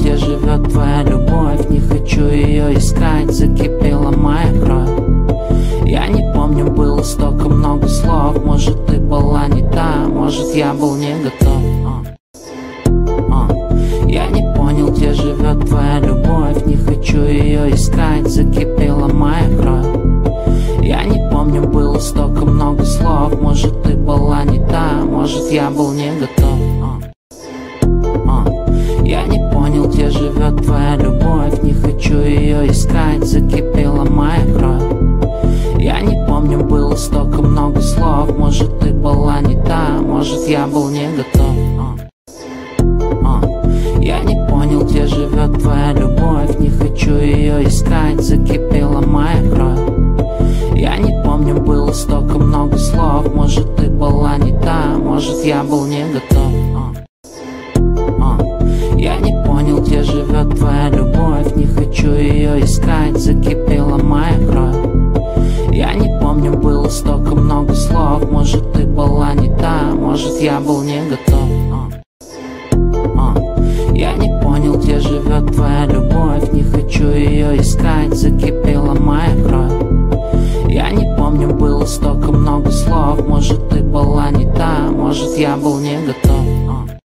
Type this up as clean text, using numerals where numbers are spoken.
где живет твоя любовь. Не хочу ее искать, закипела моя кровь. Я не помню, было столько много слов. Может, ты была не та, может, я был не готов. Я не понял, где живет твоя любовь. Не хочу ее искать, закипела моя кровь. Я не помню, было столько много слов. Может, ты была не та, может, я был не готов. Я не понял, где живет твоя любовь. Не хочу ее искать, закипела моя кровь. Я не помню, было столько много слов. Может, ты была не та, может, я был не готов. Я не понял, где живет твоя любовь. Не хочу ее искать, закипела моя кровь. Я не помню, было столько много слов. Может, ты была не та, может, я был не готов. Я не понял, где живет твоя любовь. Не хочу ее искать, закипела моя кровь. Я не помню, было столько много слов. Может, ты была не та, может, я был не готов. Я не понял, где живет твоя любовь. Не хочу ее искать, закипела моя кровь. Я не помню, было столько много слов. Может, ты была не та, может, я был не готов.